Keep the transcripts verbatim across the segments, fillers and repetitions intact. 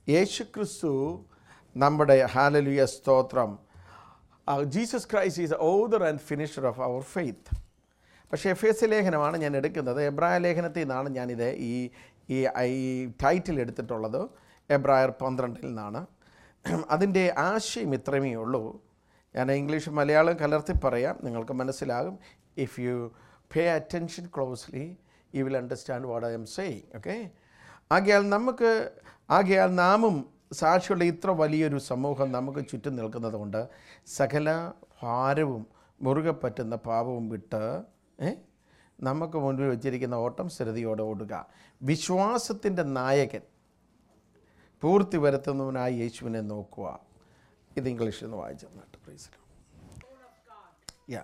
യേശു ക്രിസ്തു നമ്മുടെ ഹല്ലേലൂയ സ്തോത്രം, Jesus Christ is author and finisher of our faith. പക്ഷേ എഫ് എസ് ലേഖനമാണ് ഞാൻ എടുക്കുന്നത്. എബ്രായ ലേഖനത്തിൽ നിന്നാണ് ഞാനിത് ഈ ഈ ഈ ടൈറ്റിൽ എടുത്തിട്ടുള്ളത്. എബ്രായർ പന്ത്രണ്ടിൽ നിന്നാണ്. അതിൻ്റെ ആശയം ഇത്രമേ ഉള്ളൂ. ഞാൻ ഇംഗ്ലീഷ് മലയാളം കലർത്തി പറയാം, നിങ്ങൾക്ക് മനസ്സിലാകും. If you pay attention closely you will understand what I'm saying. Okay, ആകയാൽ നമുക്ക് ആകയാൽ നാമും സാക്ഷിയുള്ള ഇത്ര വലിയൊരു സമൂഹം നമുക്ക് ചുറ്റും നിൽക്കുന്നത് കൊണ്ട് സകല ഭാരവും മുറുകെ പറ്റുന്ന പാപവും വിട്ട് ഏ നമുക്ക് മുൻപിൽ വെച്ചിരിക്കുന്ന ഓട്ടം സ്ഥിരതയോടെ ഓടുക. വിശ്വാസത്തിൻ്റെ നായകൻ പൂർത്തി വരുത്തുന്നവനായ യേശുവിനെ നോക്കുക. ഇത് ഇംഗ്ലീഷിൽ നിന്ന് വായിച്ചു തന്നിട്ട് പ്രൈസ്. യാ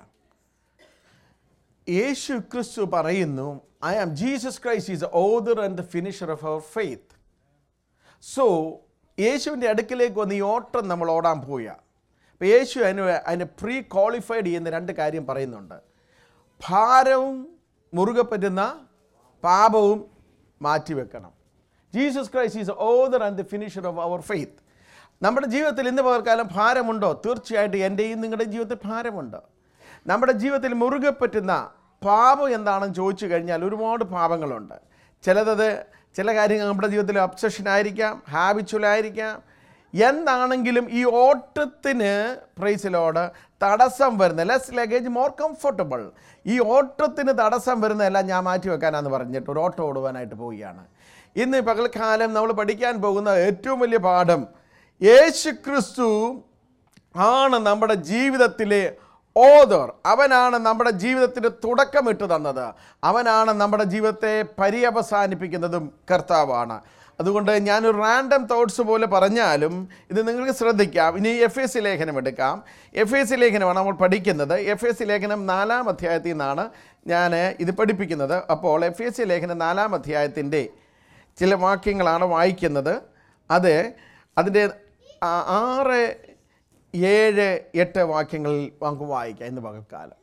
യേശു ക്രിസ്തു പറയുന്നു, I am Jesus Christ is author and the finisher of our faith. So യേശുവിൻ്റെ അടുക്കിലേക്ക് വന്ന് ഈ ഓട്ടം നമ്മൾ ഓടാൻ പോവുക. അപ്പോൾ യേശു അതിന് അതിനെ പ്രീ ക്വാളിഫൈഡ് ചെയ്യുന്ന രണ്ട് കാര്യം പറയുന്നുണ്ട്. ഭാരവും മുറുകെ പറ്റുന്ന പാപവും മാറ്റിവെക്കണം. Jesus Christ is author and the finisher of our faith. നമ്മുടെ ജീവിതത്തിൽ ഇന്ന് പകർക്കാലം ഭാരമുണ്ടോ? തീർച്ചയായിട്ടും എൻ്റെയും നിങ്ങളുടെ ജീവിതത്തിൽ ഭാരമുണ്ട്. നമ്മുടെ ജീവിതത്തിൽ മുറുകെ പറ്റുന്ന പാപം എന്താണെന്ന് ചോദിച്ചു കഴിഞ്ഞാൽ ഒരുപാട് പാപങ്ങളുണ്ട്. ചിലത് ചില കാര്യങ്ങൾ നമ്മുടെ ജീവിതത്തിൽ ഒബ്സഷനായിരിക്കാം, ഹാബിച്വലായിരിക്കാം. എന്താണെങ്കിലും ഈ ഓട്ടത്തിന് പ്രൈസിലോട് തടസ്സം വരുന്ന ലെസ് ലഗേജ് മോർ കംഫർട്ടബിൾ, ഈ ഓട്ടത്തിന് തടസ്സം വരുന്നതെല്ലാം ഞാൻ മാറ്റി വെക്കാനാന്ന് പറഞ്ഞിട്ട് ഒരു ഓട്ടം ഓടുവാനായിട്ട് പോവുകയാണ്. ഇന്ന് പകൽക്കാലം നമ്മൾ പഠിക്കാൻ പോകുന്ന ഏറ്റവും വലിയ പാഠം, യേശു ക്രിസ്തു ആണ് നമ്മുടെ ജീവിതത്തിലെ ഓതർ. അവനാണ് നമ്മുടെ ജീവിതത്തിന് തുടക്കമിട്ട് തന്നത്. അവനാണ് നമ്മുടെ ജീവിതത്തെ പര്യവസാനിപ്പിക്കുന്നതും കർത്താവാണ്. അതുകൊണ്ട് ഞാനൊരു റാൻഡം തോട്ട്സ് പോലെ പറഞ്ഞാലും ഇത് നിങ്ങൾക്ക് ശ്രദ്ധിക്കാം. ഇനി എഫ് എസ് ലേഖനം എടുക്കാം. എഫ് എസ് ലേഖനമാണ് നമ്മൾ പഠിക്കുന്നത്. എഫ് എസ് ലേഖനം നാലാം അധ്യായത്തിൽ നിന്നാണ് ഞാൻ ഇത് പഠിപ്പിക്കുന്നത്. അപ്പോൾ എഫ് എസ് ലേഖനം നാലാം അധ്യായത്തിൻ്റെ ചില വാക്യങ്ങളാണ് വായിക്കുന്നത്. അത് അതിൻ്റെ ആറ് ഏഴ് എട്ട് വാക്യങ്ങളിൽ നമുക്ക് വായിക്കാം ഇന്ന് പകൽക്കാലം.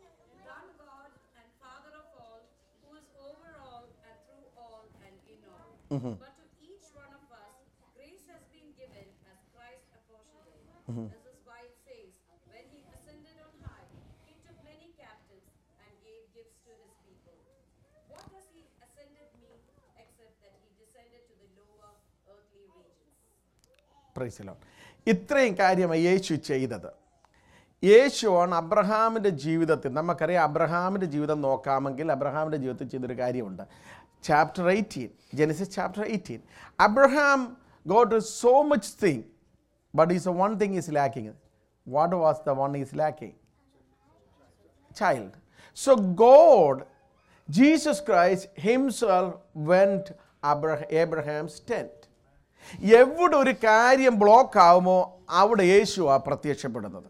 Mm-hmm. This is why it says, when he ascended on high, he took many captives and gave gifts to his people. What does he ascended mean except that he descended to the lower earthly regions? Praise the Lord. ഇത്രയും കാര്യമാണ് യേശു ചെയ്തത്. യേശുവാണ് അബ്രഹാമിൻ്റെ ജീവിതത്തിൽ, നമുക്കറിയാം അബ്രഹാമിൻ്റെ ജീവിതം നോക്കാമെങ്കിൽ അബ്രഹാമിൻ്റെ ജീവിതത്തിൽ ചെയ്തൊരു കാര്യമുണ്ട്. Chapter eighteen, Genesis chapter eighteen. Abraham got so much thing, but is the one thing is lacking. What was the one is lacking? Child. So God, Jesus Christ himself went Abraham's tent. എവിടെ ഒരു കാര്യം block ആവുമോ അവിടെ യേശുവാ പ്രത്യക്ഷപ്പെടുന്നത്.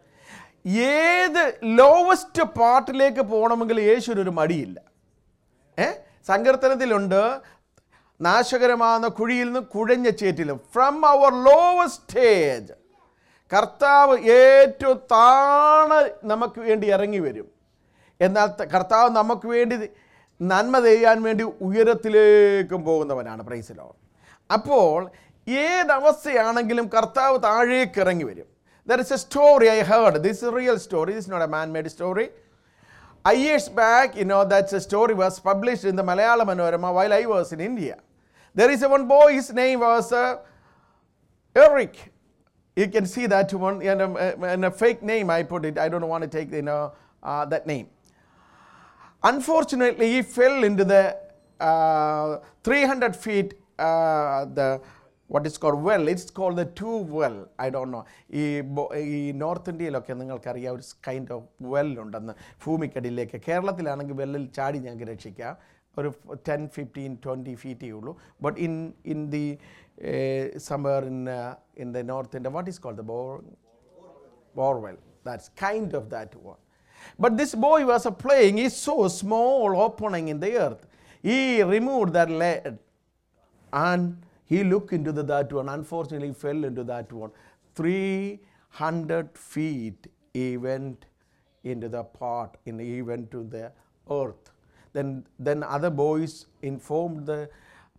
ഏത് lowest പാർട്ടിലേക്ക് പോകണമെങ്കിൽ യേശുവിനൊരു മടിയില്ല. ഏ സങ്കീർത്തനത്തിലുണ്ട്, നാശകരമാകുന്ന കുഴിയിൽ നിന്ന് കുഴഞ്ഞ ചേറ്റിലും. ഫ്രം അവർ ലോവസ്റ്റ് സ്റ്റേജ് കർത്താവ് ഏറ്റവും താഴെ നമുക്ക് വേണ്ടി ഇറങ്ങി വരും. എന്നാൽ കർത്താവ് നമുക്ക് വേണ്ടി നന്മ ചെയ്യാൻ വേണ്ടി ഉയരത്തിലേക്കും പോകുന്നവനാണ്. Praise the Lord. അപ്പോൾ ഏതവസ്ഥയാണെങ്കിലും കർത്താവ് താഴേക്ക് ഇറങ്ങി വരും. There is a story I heard. This is a real story. This is not a man-made story. I years back, you know, that story was published in the Malayalam Manorama while I was in India. There is a one boy, his name was uh, Eric. You can see that one, and a, and a fake name I put it. I don't want to take, you know, uh, that name. Unfortunately, he fell into the uh, three hundred feet, uh, the what is called well. It's called the two well. I don't know. ഈ ഈ north ഇന്ത്യയിലൊക്കെ നിങ്ങൾക്കറിയാം ഒരു kind of well ഉണ്ടെന്ന് ഭൂമിക്കടിയിലേക്ക്. കേരളത്തിലാണെങ്കിൽ വെല്ലിൽ ചാടി ഞങ്ങൾക്ക് രക്ഷിക്കാം. ഒരു ടെൻ ഫിഫ്റ്റീൻ ട്വൻറ്റി ഫീറ്റേ ഉള്ളൂ. But in in the somewhere in in the north India what is called the bore borewell. That's kind of that one. But this boy was uh, playing. He saw a small opening in the earth. He removed that lead and he looked into the, that one. Unfortunately, he fell into that one. three hundred feet he went into the pot, and he went to the earth. Then, then other boys informed the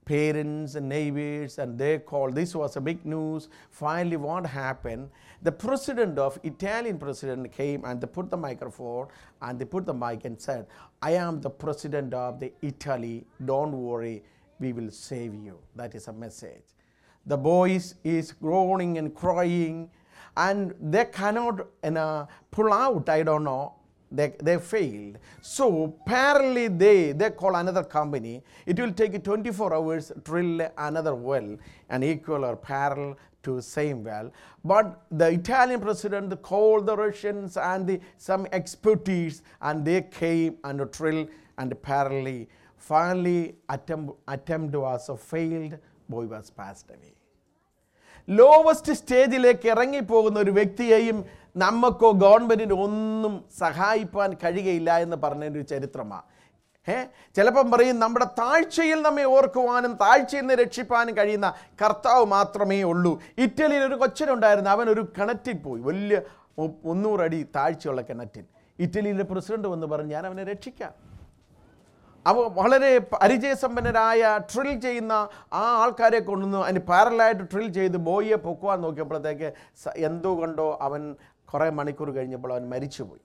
parents and neighbors, and they called. This was a big news. Finally, what happened? The president of Italian president came and they put the microphone and they put the mic and said, "I am the president of the Italy. Don't worry, we will save you." That is a message. The boys is groaning and crying, and they cannot you know, pull out. I don't know. They, they failed. So apparently they, they call another company. It will take twenty-four hours to drill another well, an equal or parallel to same well. But the Italian president called the Russians and the, some expertise, and they came and drilled and parallelly. Finally, attempt, attempt was failed. Boy was passed away. Lowest സ്റ്റേജിലേക്ക് ഇറങ്ങിപ്പോകുന്ന ഒരു വ്യക്തിയെയും നമുക്കോ ഗവൺമെൻറ്റിന് ഒന്നും സഹായിപ്പാൻ കഴിയുകയില്ല എന്ന് പറഞ്ഞൊരു ചരിത്രമാണ്. ഏ ചിലപ്പം പറയും നമ്മുടെ താഴ്ചയിൽ നമ്മെ ഓർക്കുവാനും താഴ്ചയിൽ നിന്ന് രക്ഷിപ്പാനും കഴിയുന്ന കർത്താവ് മാത്രമേ ഉള്ളൂ. ഇറ്റലിയിൽ ഒരു കൊച്ചനുണ്ടായിരുന്നു. അവൻ ഒരു കിണറ്റിൽ പോയി, വലിയ മുന്നൂറടി താഴ്ചയുള്ള കിണറ്റിൽ. ഇറ്റലിയിലെ പ്രസിഡന്റ് വന്ന് പറഞ്ഞു, ഞാൻ അവനെ രക്ഷിക്കാം. അവ വളരെ പരിചയസമ്പന്നരായ ഡ്രിൽ ചെയ്യുന്ന ആ ആൾക്കാരെ കൊണ്ടുവന്നു അതിന് പാരലായിട്ട് ഡ്രിൽ ചെയ്ത് ബോയിയെ പൊക്കുവാൻ നോക്കിയപ്പോഴത്തേക്ക് എന്തുകൊണ്ടോ അവൻ കുറേ മണിക്കൂർ കഴിഞ്ഞപ്പോൾ അവൻ മരിച്ചുപോയി.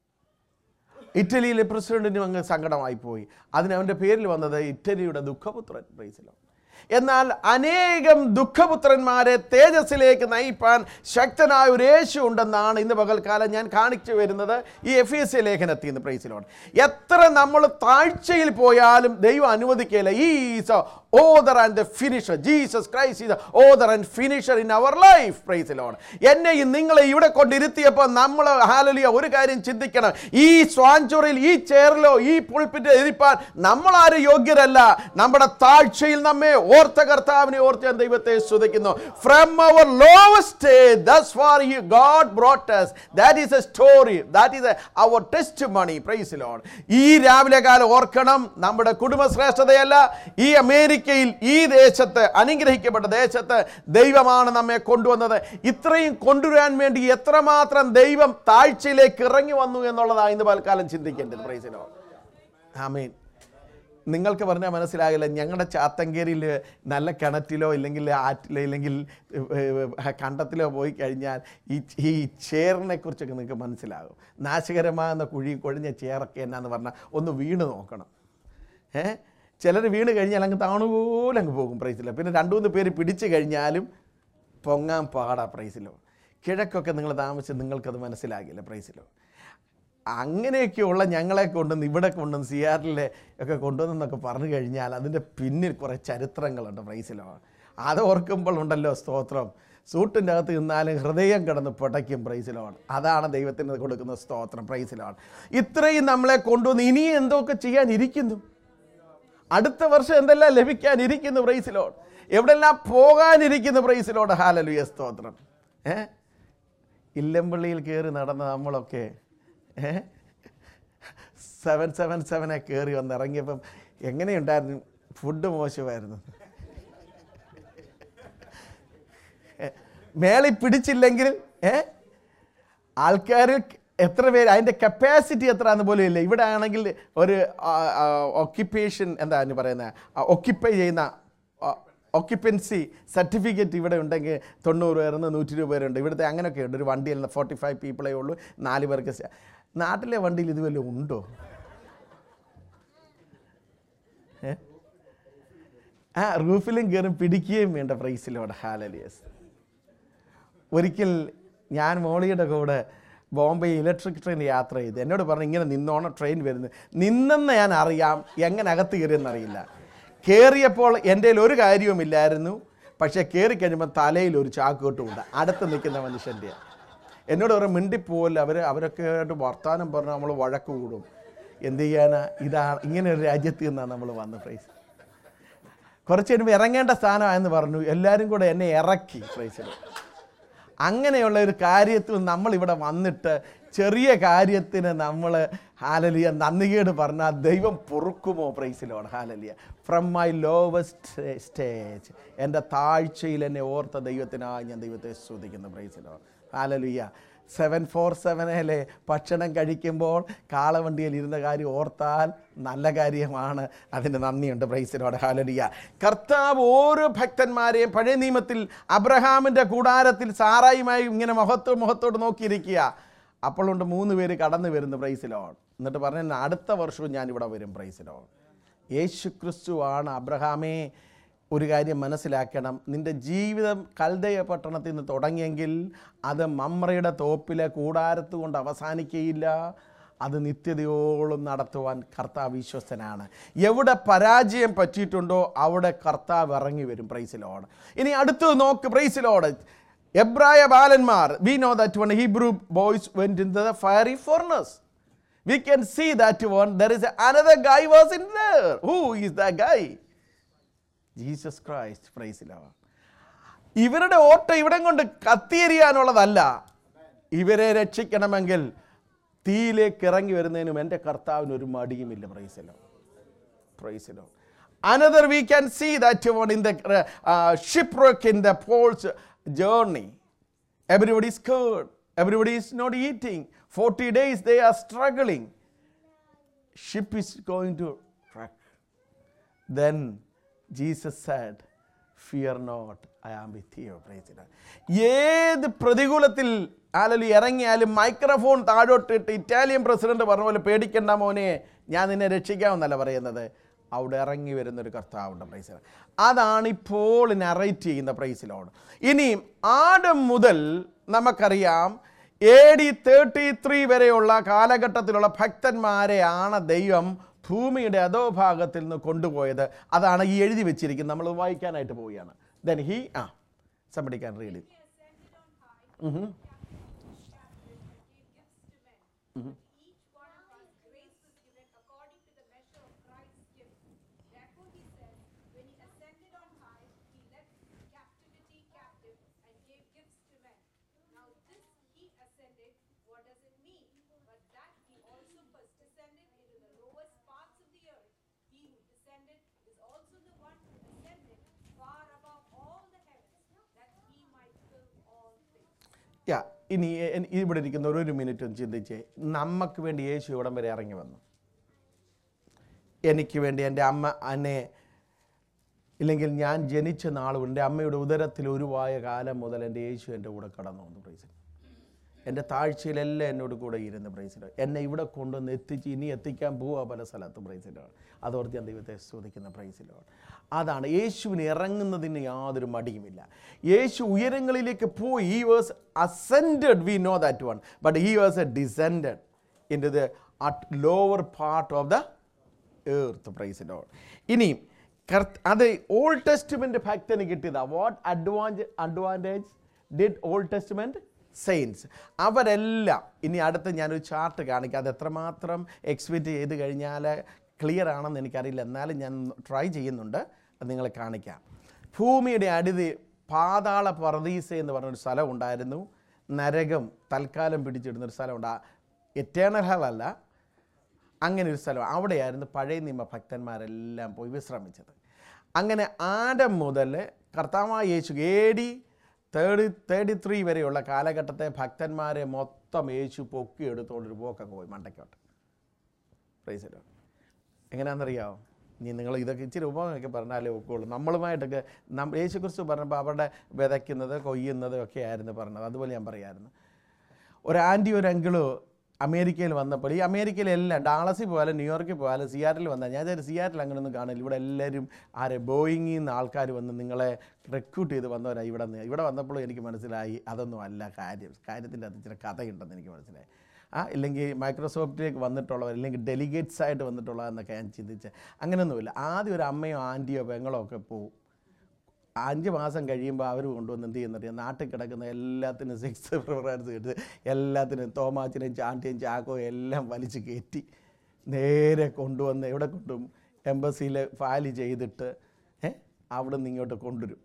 ഇറ്റലിയിലെ പ്രസിഡന്റിനും അങ്ങ് സങ്കടമായിപ്പോയി. അതിന് അവൻ്റെ പേരിൽ വന്നത് ഇറ്റലിയുടെ ദുഃഖപുത്രൻ. പ്രൈസിലോ. എന്നാൽ അനേകം ദുഃഖപുത്രന്മാരെ തേജസ്സിലേക്ക് നയിപ്പാൻ ശക്തനായ ഒരു യേശു ഉണ്ടെന്നാണ് ഇന്ന് പകൽക്കാലം ഞാൻ കാണിച്ചു വരുന്നത് ഈ എഫേസ്യ ലേഖനത്തിൽ നിന്ന്. പ്രൈസിലോൺ. എത്ര നമ്മൾ താഴ്ചയിൽ പോയാലും ദൈവം അനുവദിക്കുകയില്ല. Is author and the finisher. Jesus Christ is the author and finisher in our life. Praise the Lord. എന്നെയും നിങ്ങളെ ഇവിടെ കൊണ്ടിരുത്തിയപ്പോൾ നമ്മൾ ഹല്ലേലൂയ ഒരു കാര്യം ചിന്തിക്കണം. ഈ സ്വാഞ്ചുറിൽ ഈ ചെയറിലോ ഈ പുൾപിറ്റിൽ ഇരിപ്പാൻ നമ്മൾ ആരും യോഗ്യരല്ല. നമ്മുടെ താഴ്ചയിൽ നമ്മെ ഓർത്ത കർത്താവിനെ ഓർത്ത് ഞാൻ ദൈവത്തെ സ്തുതിക്കുന്നു. From our lowest stage, thus far God brought us. That is a story. That is a, our testimony. Praise the Lord. ഈ രാവിലെ കാലം ഓർക്കണം, നമ്മുടെ കുടുംബശ്രേഷ്ഠതയല്ല, ഈ അമേരിക്ക ഈ ദേശത്ത് അനുഗ്രഹിക്കപ്പെട്ട ദേശത്ത് ദൈവമാണ് നമ്മെ കൊണ്ടുവന്നത്. ഇത്രയും കൊണ്ടുവരാൻ വേണ്ടി എത്രമാത്രം ദൈവം താഴ്ചയിലേക്ക് ഇറങ്ങി വന്നു എന്നുള്ളതാണ് ഇന്ന് പൽക്കാലം ചിന്തിക്കേണ്ടത്. Praise the Lord. ആമേൻ. നിങ്ങൾക്ക് പറഞ്ഞാൽ മനസ്സിലാകില്ല. ഞങ്ങളുടെ ചാത്തങ്കേരിയിൽ നല്ല കിണറ്റിലോ ഇല്ലെങ്കിൽ ആറ്റിലോ ഇല്ലെങ്കിൽ കണ്ടത്തിലോ പോയി കഴിഞ്ഞാൽ ഈ ഈ ചേറിനെ കുറിച്ചൊക്കെ നിങ്ങൾക്ക് മനസ്സിലാകും. നാശകരമാകുന്ന കുഴി കൊഴിഞ്ഞ ചേറൊക്കെ എന്നാന്ന് പറഞ്ഞാൽ ഒന്ന് വീണ് നോക്കണം. ഏ ചിലർ വീണ് കഴിഞ്ഞാൽ അങ്ങ് താണുപോലെ അങ്ങ് പോകും. പ്രൈസിലോ. പിന്നെ രണ്ടു മൂന്ന് പേര് പിടിച്ചു കഴിഞ്ഞാലും പൊങ്ങാൻ പാടാ. പ്രൈസിലോ. കിഴക്കൊക്കെ നിങ്ങൾ താമസിച്ച് നിങ്ങൾക്കത് മനസ്സിലാകില്ല. പ്രൈസിലോ. അങ്ങനെയൊക്കെയുള്ള ഞങ്ങളെ കൊണ്ടുവന്ന് ഇവിടെ കൊണ്ടുവന്ന് സിയാറിലെ ഒക്കെ കൊണ്ടുവന്നെന്നൊക്കെ പറഞ്ഞു കഴിഞ്ഞാൽ അതിൻ്റെ പിന്നിൽ കുറേ ചരിത്രങ്ങളുണ്ട്. പ്രൈസിലോ. അത് ഓർക്കുമ്പോൾ ഉണ്ടല്ലോ സ്തോത്രം. സൂട്ടിൻ്റെ അകത്ത് നിന്നാലും ഹൃദയം കിടന്ന് പിടയ്ക്കും. പ്രൈസിലോൺ. അതാണ് ദൈവത്തിന് കൊടുക്കുന്ന സ്തോത്രം. പ്രൈസിലോൺ. ഇത്രയും നമ്മളെ കൊണ്ടുവന്ന് ഇനിയും എന്തൊക്കെ ചെയ്യാനിരിക്കുന്നു, അടുത്ത വർഷം എന്തെല്ലാം ലഭിക്കാനിരിക്കുന്നു. പ്രൈസിലോൺ. എവിടെല്ലാം പോകാനിരിക്കുന്നു. പ്രൈസിലോൺ. ഹല്ലേലൂയ സ്തോത്രം. ഏ ഇല്ലമ്പള്ളിയിൽ കയറി നടന്ന നമ്മളൊക്കെ ഏ സെവൻ സെവൻ സെവനെ കയറി വന്ന് ഇറങ്ങിയപ്പം എങ്ങനെയുണ്ടായിരുന്നു? ഫുഡ് മോശമായിരുന്നു. മേളിൽ പിടിച്ചില്ലെങ്കിൽ ഏ ആൾക്കാർ എത്ര പേര്, അതിൻ്റെ കപ്പാസിറ്റി എത്രയാണെന്ന് പോലും ഇല്ല. ഇവിടെ ആണെങ്കിൽ ഒരു ഓക്യുപ്പേഷൻ എന്താ പറയുന്നത്, ഓക്യുപ്പൈ ചെയ്യുന്ന ഓക്യുപ്പൻസി സർട്ടിഫിക്കറ്റ് ഇവിടെ ഉണ്ടെങ്കിൽ തൊണ്ണൂറ് പേരെന്ന് നൂറ്റി ഇരുപത് പേരുണ്ട്. ഇവിടുത്തെ അങ്ങനെയൊക്കെ ഉണ്ട്. ഒരു വണ്ടിയിൽ ഫോർട്ടി ഫൈവ് പീപ്പിളേ ഉള്ളൂ, നാല് പേർക്ക്. നാട്ടിലെ വണ്ടിയിൽ ഇത് വല്ലതും ഉണ്ടോ? ഏ ആ റൂഫിലും കയറും പിടിക്കുകയും വേണ്ട. പ്രൈസിലോടെ. ഹല്ലേലൂയ. ഒരിക്കൽ ഞാൻ മോളിയുടെ കൂടെ ബോംബെ ഇലക്ട്രിക് ട്രെയിൻ യാത്ര ചെയ്ത് എന്നോട് പറഞ്ഞു, ഇങ്ങനെ നിന്നോണം ട്രെയിൻ വരുന്നത്. നിന്നെന്ന് ഞാൻ അറിയാം, എങ്ങനെ അകത്ത് കയറിയെന്നറിയില്ല. കയറിയപ്പോൾ എൻ്റെ കയ്യിൽ ഒരു കാര്യവുമില്ലായിരുന്നു. പക്ഷേ കയറി കഴിയുമ്പോൾ തലയിൽ ഒരു ചാക്കോട്ടുമുണ്ട്. അടുത്ത് നിൽക്കുന്ന മനുഷ്യൻ്റെ. എന്നോട് പറയും മിണ്ടിപ്പോല്ല. അവർ അവരൊക്കെ ആയിട്ട് വർത്താനം പറഞ്ഞ് നമ്മൾ വഴക്ക് കൂടും. എന്ത് ചെയ്യാനാ? ഇതാണ് ഇങ്ങനെ ഒരു രാജ്യത്ത് നിന്നാണ് നമ്മൾ വന്ന്. പ്രൈസ്. കുറച്ച് കഴിയുമ്പോൾ ഇറങ്ങേണ്ട സ്ഥാനമായെന്ന് പറഞ്ഞു. എല്ലാവരും കൂടെ എന്നെ ഇറക്കി. പ്രൈസിൽ. അങ്ങനെയുള്ള ഒരു കാര്യത്തിൽ നമ്മളിവിടെ വന്നിട്ട് ചെറിയ കാര്യത്തിന് നമ്മൾ ഹല്ലേലൂയ നന്ദികേട് പറഞ്ഞാൽ ദൈവം പൊറുക്കുമോ? Praise the Lord. Hallelujah. From my lowest stage, എൻ്റെ താഴ്ചയിൽ എന്നെ ഓർത്ത ദൈവത്തിനായി ഞാൻ ദൈവത്തെ സ്തുതിക്കുന്നു. പ്രൈസിലോട്. ഹല്ലേലൂയ. സെവൻ ഫോർ സെവനിലെ ഭക്ഷണം കഴിക്കുമ്പോൾ കാളവണ്ടിയിൽ ഇരുന്ന കാര്യം ഓർത്താൽ നല്ല കാര്യമാണ്. അതിന് നന്ദിയുണ്ട്. Praise the Lord hallelujah. കർത്താവ് ഓരോ ഭക്തന്മാരെയും പഴയ നിയമത്തിൽ അബ്രഹാമിൻ്റെ കൂടാരത്തിൽ സാറായുമായി ഇങ്ങനെ മുഖത്തോ മുഖത്തോട്ട് നോക്കിയിരിക്കുക. അപ്പോഴുണ്ട് മൂന്ന് പേര് കടന്നു വരുന്നു. പ്രൈസിലോട്. എന്നിട്ട് പറഞ്ഞു അടുത്ത വർഷവും ഞാനിവിടെ വരും. പ്രൈസിലോട്. യേശു ക്രിസ്തുവാണ്. അബ്രഹാമേ, ഒരു കാര്യം മനസ്സിലാക്കണം, നിൻ്റെ ജീവിതം കൽദയ പട്ടണത്തിൽ നിന്ന് തുടങ്ങിയെങ്കിൽ അത് മമ്രയുടെ തോപ്പിലെ കൂടാരത്ത് കൊണ്ട് അവസാനിക്കുകയില്ല. അത് നിത്യതയോളം നടത്തുവാൻ കർത്താവ് വിശ്വസ്തനാണ്. എവിടെ പരാജയം പറ്റിയിട്ടുണ്ടോ അവിടെ കർത്താവ് ഇറങ്ങി വരും. പ്രൈസിലോട്. ഇനി അടുത്തത് നോക്ക്. പ്രൈസിലോട്. എബ്രായ ബാലന്മാർ, we know that one Hebrew boys went into the fiery furnace. We can see that one. There is another guy was in there. Who is that guy? Jesus Christ. Praise the Lord. ഇവരുടെ ഓട്ടം ഇവിടെ കൊണ്ട് കത്തിയെറിയാനുള്ളതല്ല. ഇവരെ രക്ഷിക്കണമെങ്കിൽ തീയിലേക്ക് ഇറങ്ങി വരുന്നതിനും എൻ്റെ കർത്താവിന് ഒരു മടിയുമില്ല. Praise the Lord. Praise the Lord. Another we can see that one in the uh, shipwreck in the Paul's journey. Everybody is scared. Everybody is not eating. forty days they are struggling. Ship is going to wreck. Then Jesus said, fear not, I am with you. Praise the Lord. ഏത് പ്രതികൂലത്തിൽ ആലലി ഇറങ്ങിയാലും microphone താഴോട്ടിട്ട് Italian president പറഞ്ഞ പോലെ പേടിക്കണ്ട മോനെ, ഞാൻ നിന്നെ രക്ഷിക്കാമെന്നല്ല പറയുന്നത്. അവിടെ ഇറങ്ങി വരുന്നൊരു കർത്താവുണ്ട്. Price the Lord. അതാണ് ഇപ്പോൾ നറേറ്റ് ചെയ്യുന്ന. Praise the Lord. ഇനിയും ആദം മുതൽ നമുക്കറിയാം എ ഡി തേർട്ടി ത്രീ വരെയുള്ള കാലഘട്ടത്തിലുള്ള ഭക്തന്മാരെയാണ് ദൈവം ഭൂമിയുടെ അധോഭാഗത്തിൽ നിന്ന് കൊണ്ടുപോയത്. അതാണ് ഈ എഴുതി വെച്ചിരിക്കുന്നത്. നമ്മൾ വായിക്കാനായിട്ട് പോവുകയാണ്. Then he ah somebody can read it. Mm-hmm. Mm-hmm. Yeah ഇനി ഇവിടെ ഇരിക്കുന്ന ഒരു മിനിറ്റ് ഒന്ന് ചിന്തിച്ചേ. നമുക്ക് വേണ്ടി യേശു ഇവിടം വരെ ഇറങ്ങി വന്നു. എനിക്ക് വേണ്ടി എൻ്റെ അമ്മ എന്നെ ഇല്ലെങ്കിൽ ഞാൻ ജനിച്ച നാളും എൻ്റെ അമ്മയുടെ ഉദരത്തിൽ ഉരുവായ കാലം മുതൽ എൻ്റെ യേശു എൻ്റെ കൂടെ കടന്നു വന്നു. പ്രൈസ്. എൻ്റെ താഴ്ചയിലെല്ലാം എന്നോട് കൂടെ ഇരുന്ന്. പ്രൈസ്. എന്നെ ഇവിടെ കൊണ്ടുവന്ന് എത്തിച്ച് ഇനി എത്തിക്കാൻ പോവുക പല സ്ഥലത്തും. പ്രൈസ്. അതോർത്ത് ഞാൻ ദൈവത്തെ സ്തുതിക്കുന്ന. പ്രൈസ്. അതാണ് യേശുവിന് ഇറങ്ങുന്നതിന് യാതൊരു മടിയുമില്ല. യേശു ഉയരങ്ങളിലേക്ക് പോയി. he was ascended, we know that one, but he was a descended into the at lower part of the earth. Praise the Lord. ഇനി അത് ഓൾഡ് ടെസ്റ്റ്മെന്റ് ഭക്തന് കിട്ടിയതാ. What advantage advantage did Old Testament saints? അവരെല്ലാം, ഇനി അടുത്ത് ഞാനൊരു chart കാണിക്കാം. അത് എത്രമാത്രം എക്സ്പെക്റ്റ് ചെയ്ത് കഴിഞ്ഞാൽ ക്ലിയർ ആണെന്ന് എനിക്കറിയില്ല, എന്നാലും ഞാൻ ട്രൈ ചെയ്യുന്നുണ്ട്. അത് നിങ്ങളെ കാണിക്കാം. ഭൂമിയുടെ അടിതി പാതാള പർദീസ എന്ന് പറഞ്ഞൊരു സ്ഥലം ഉണ്ടായിരുന്നു. നരകം തൽക്കാലം പിടിച്ചിടുന്നൊരു സ്ഥലമുണ്ട്. എറ്റേണൽ ഹെൽ അല്ല, അങ്ങനെ ഒരു സ്ഥലം. അവിടെയായിരുന്നു പഴയ നിയമ ഭക്തന്മാരെല്ലാം പോയി വിശ്രമിച്ചത്. അങ്ങനെ ആദം മുതൽ കർത്താവായ യേശു A D thirty thirty three വരെയുള്ള കാലഘട്ടത്തെ ഭക്തന്മാരെ മൊത്തം യേശു പൊക്കി എടുത്തോണ്ടൊരു പോക്കൊക്കെ പോയി മണ്ടയ്ക്കോട്ട്. Praise the Lord. എങ്ങനെയാണെന്നറിയാമോ? ഇനി നിങ്ങൾ ഇതൊക്കെ ഇച്ചിരി ഉപമയൊക്കെ പറഞ്ഞാലേ ഒക്കെയുള്ളൂ. നമ്മളുമായിട്ടൊക്കെ നം യേശുക്രിസ്തു പറഞ്ഞപ്പോൾ അവരുടെ വിതയ്ക്കുന്നത് കൊയ്യുന്നത് ഒക്കെ ആയിരുന്നു പറഞ്ഞത്. അതുപോലെ ഞാൻ പറയാമായിരുന്നു. ഒരു ആൻറ്റി ഒരു അങ്കിള് അമേരിക്കയിൽ വന്നപ്പോൾ, ഈ അമേരിക്കയിലെല്ലാം ഡാളസിൽ പോയാലും ന്യൂയോർക്കിൽ പോയാലും സിയാറ്റിൽ വന്നാൽ, ഞാൻ വിചാരിച്ചു സിയാറ്റിൽ അങ്ങനെയൊന്നും കാണില്ല. ഇവിടെ എല്ലാവരും ആരെ ബോയിങ്ങിൽ നിന്ന് ആൾക്കാർ വന്ന് നിങ്ങളെ റിക്രൂട്ട് ചെയ്ത് വന്നവരാണ്. ഇവിടെ നിന്ന് ഇവിടെ വന്നപ്പോഴും എനിക്ക് മനസ്സിലായി അതൊന്നും അല്ല കാര്യം. കാര്യത്തിൻ്റെ അത് ഇച്ചിരി കഥയുണ്ടെന്ന് എനിക്ക് മനസ്സിലായി. ആ ഇല്ലെങ്കിൽ മൈക്രോസോഫ്റ്റിലേക്ക് വന്നിട്ടുള്ളവർ, അല്ലെങ്കിൽ ഡെലിഗേറ്റ്സ് ആയിട്ട് വന്നിട്ടുള്ളതെന്നൊക്കെ ഞാൻ ചിന്തിച്ച്. അങ്ങനെയൊന്നുമില്ല. ആദ്യം ഒരു അമ്മയോ ആൻറ്റിയോ പെങ്ങളോ ഒക്കെ പോവും. അഞ്ച് മാസം കഴിയുമ്പോൾ അവർ കൊണ്ടുവന്ന് എന്ത് ചെയ്യുന്നറിയാം, നാട്ടിൽ കിടക്കുന്ന എല്ലാത്തിനും സിക്സ് പ്രിഫറൻസ് കിട്ടി, എല്ലാത്തിനും തോമാച്ചിനെയും ചാണ്ടിയും ചാക്കോ എല്ലാം വലിച്ച് കയറ്റി നേരെ കൊണ്ടുവന്ന് എവിടെ കൊണ്ടുപോകും? എംബസിയിൽ ഫയൽ ചെയ്തിട്ട് ഏ അവിടെ നിന്ന് ഇങ്ങോട്ട് കൊണ്ടുവരും.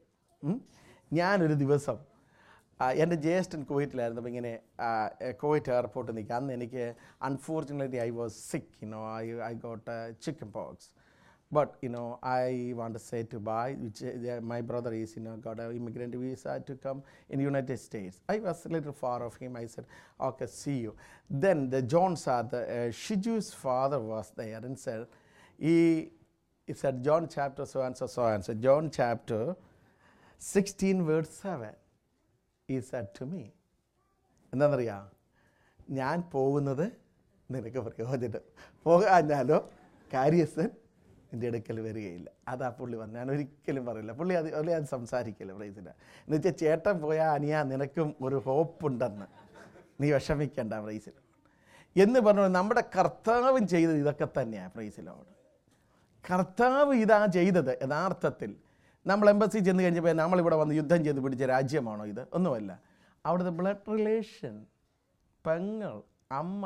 ഞാനൊരു ദിവസം എൻ്റെ ജ്യേഷ്ഠൻ കുവൈറ്റിലായിരുന്നു. അപ്പോൾ ഇങ്ങനെ കുവൈറ്റ് എയർപോർട്ടിൽ നിൽക്കുക. അന്ന് എനിക്ക് unfortunately I was sick, you know, I I got chicken pox. But you know, I want to say to buy, which uh, my brother is, you know, got an immigrant visa to come in United States. I was a little far of him. I said, okay, see you. Then the John's are the uh, Shiju's father was there and said, he, he said John chapter so and so so and so. John chapter sixteen verse seven. He said to me, എന്താണെന്നറിയാം, ഞാൻ പോകുന്നത് നിനക്ക് പ്രയോജനം, പോകാഞ്ഞാലോ കാര്യസ്ഥൻ എൻ്റെ അടുക്കൽ വരികയില്ല. അതാ പുള്ളി പറഞ്ഞു. ഞാൻ ഒരിക്കലും പറയില്ല, പുള്ളി അത് പുള്ളി അത് സംസാരിക്കില്ല പ്രൈസില്ല. എന്ന് വെച്ചാൽ ചേട്ടൻ പോയാൽ അനിയാ നിനക്കും ഒരു ഹോപ്പുണ്ടെന്ന്, നീ വിഷമിക്കണ്ട പ്രൈസിൽ എന്ന് പറഞ്ഞു. നമ്മുടെ കർത്താവും ചെയ്തത് ഇതൊക്കെ തന്നെയാണ് പ്രൈസിലോട്. കർത്താവ് ഇതാ ചെയ്തത്. യഥാർത്ഥത്തിൽ നമ്മൾ എംബസി ചെന്ന് കഴിഞ്ഞപ്പോൾ നമ്മളിവിടെ വന്ന് യുദ്ധം ചെയ്ത് പിടിച്ച രാജ്യമാണോ ഇത്? ഒന്നുമല്ല. അവിടുത്തെ ബ്ലഡ് റിലേഷൻ, പെങ്ങൾ, അമ്മ,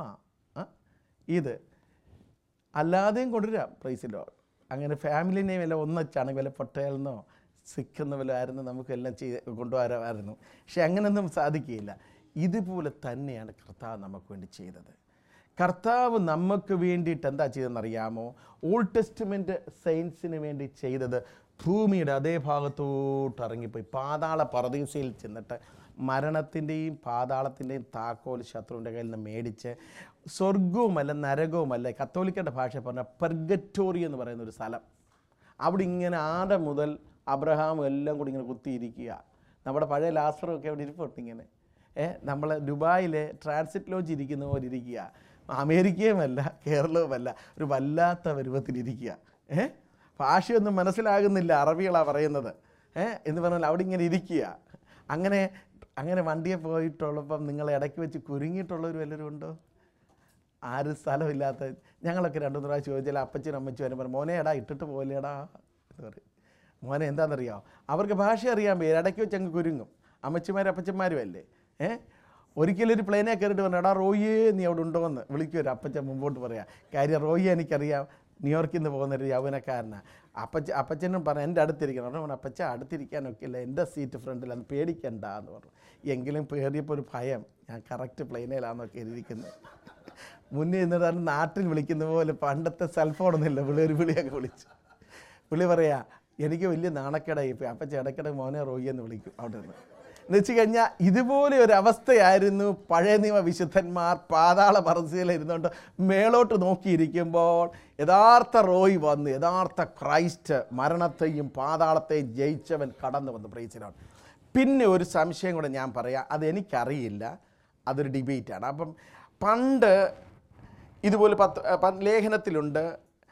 ഇത് അല്ലാതെയും കൊണ്ടുവരാം പ്രൈസിലോ. അങ്ങനെ ഫാമിലി നെയിം എല്ലാം ഒന്നിച്ചാണ്, വല്ല പൊട്ടേലെന്നോ സിക്കെന്നോ വല്ല ആയിരുന്നു നമുക്കെല്ലാം ചെയ്ത് കൊണ്ടുവരാമായിരുന്നു. പക്ഷെ അങ്ങനെയൊന്നും സാധിക്കുകയില്ല. ഇതുപോലെ തന്നെയാണ് കർത്താവ് നമുക്ക് വേണ്ടി ചെയ്തത്. കർത്താവ് നമുക്ക് വേണ്ടിയിട്ട് എന്താ ചെയ്തതെന്നറിയാമോ? ഓൾഡ് ടെസ്റ്റ്മെൻറ്റ് സെയിൻസിന് വേണ്ടി ചെയ്തത് ഭൂമിയുടെ അതേ ഭാഗത്തോട്ട് ഇറങ്ങിപ്പോയി പാതാള പറുദീസയിൽ ചെന്നിട്ട് മരണത്തിൻ്റെയും പാതാളത്തിൻ്റെയും താക്കോൽ ശത്രുവിൻ്റെ കയ്യിൽ നിന്ന് മേടിച്ച് സ്വർഗവുമല്ല നരകവുമല്ല, കത്തോലിക്കൻ്റെ ഭാഷ പറഞ്ഞ പെർഗറ്റോറി എന്ന് പറയുന്ന ഒരു സ്ഥലം, അവിടെ ഇങ്ങനെ ആദം മുതൽ അബ്രഹാമും എല്ലാം കൂടി ഇങ്ങനെ കുത്തിയിരിക്കുക. നമ്മുടെ പഴയ ലാസറൊക്കെ അവിടെ ഇരിപ്പുണ്ട് ഇങ്ങനെ. ഏഹ് നമ്മൾ ദുബായിലെ ട്രാൻസിറ്റ് ലോഡ്ജ് ഇരിക്കുന്ന പോലെ ഇരിക്കുക. അമേരിക്കയുമല്ല കേരളവുമല്ല, ഒരു വല്ലാത്ത പരുവത്തിലിരിക്കുക. ഏഹ് ഭാഷയൊന്നും മനസ്സിലാകുന്നില്ല, അറബികളാണ് പറയുന്നത്. ഏഹ് എന്ന് പറഞ്ഞാൽ അവിടെ ഇങ്ങനെ ഇരിക്കുക. അങ്ങനെ അങ്ങനെ വണ്ടിയെ പോയിട്ടുള്ളപ്പം നിങ്ങൾ ഇടയ്ക്ക് വെച്ച് കുരുങ്ങിയിട്ടുള്ളവർ വല്ലവരും ഉണ്ടോ? ആരും സ്ഥലമില്ലാത്ത ഞങ്ങളൊക്കെ രണ്ടു മൂന്ന് പ്രാവശ്യം ചോദിച്ചാൽ അപ്പച്ചനും അമ്മച്ചും വരും പറഞ്ഞു, മോനെ എടാ ഇട്ടിട്ട് പോലെടാ എന്ന് പറയും. മോനെ എന്താണെന്നറിയാമോ, അവർക്ക് ഭാഷ അറിയാൻ പോയി ഇടയ്ക്ക് വെച്ച് അങ്ങ് കുരുങ്ങും. അമ്മച്ചിമാരും അപ്പച്ചന്മാരും അല്ലേ. ഏഹ് ഒരിക്കലും ഒരു പ്ലെയിനെ കയറിയിട്ട് പറഞ്ഞു, എടാ റോയിയേ നീ അവിടെ ഉണ്ടോ എന്ന് വിളിക്കുമൊരു അപ്പച്ചൻ മുമ്പോട്ട് പറയാം. കാര്യം റോയിയെ എനിക്കറിയാം, ന്യൂയോർക്കിൽ നിന്ന് പോകുന്നൊരു യൗവനക്കാരനാണ്. അപ്പച്ച അപ്പച്ചനും പറഞ്ഞു എൻ്റെ അടുത്തിരിക്കണം. പറഞ്ഞു അപ്പച്ച അടുത്തിരിക്കാനൊക്കെ ഇല്ല, എൻ്റെ സീറ്റ് ഫ്രണ്ടിൽ, അത് പേടിക്കണ്ട എന്ന് പറഞ്ഞു. എങ്കിലും പേടിയപ്പോൾ ഒരു ഭയം, ഞാൻ കറക്റ്റ് പ്ലെയിനിലാണെന്നൊക്കെ ഇരിക്കുന്നത്. മുന്നേ നിന്നിട്ട് നാട്ടിൽ വിളിക്കുന്ന പോലെ പണ്ടത്തെ സെൽഫോണൊന്നുമില്ല, പുള്ളി ഒരു വിളിയൊക്കെ വിളിച്ചു. പുള്ളി പറയാ എനിക്ക് വലിയ നാണക്കേടായി പോയി, അപ്പച്ച ഇടയ്ക്കിടെ മോനെ റോയി എന്ന് വിളിക്കും അവിടെ നിന്ന്. എന്ന് വെച്ച് കഴിഞ്ഞാൽ ഇതുപോലെ ഒരു അവസ്ഥയായിരുന്നു പഴയ നിയമ വിശുദ്ധന്മാർ പാതാള പറുദീസയിലിരുന്നുകൊണ്ട് മേളോട്ട് നോക്കിയിരിക്കുമ്പോൾ യഥാർത്ഥ റോയി വന്ന്, യഥാർത്ഥ ക്രൈസ്റ്റ് മരണത്തെയും പാതാളത്തെയും ജയിച്ചവൻ കടന്നു വന്ന് പ്രൈസിലാണ്. പിന്നെ ഒരു സംശയം കൂടെ ഞാൻ പറയാം, അതെനിക്കറിയില്ല, അതൊരു ഡിബേറ്റാണ്. അപ്പം പണ്ട് ഇതുപോലെ പത്ത് ലേഖനത്തിലുണ്ട്,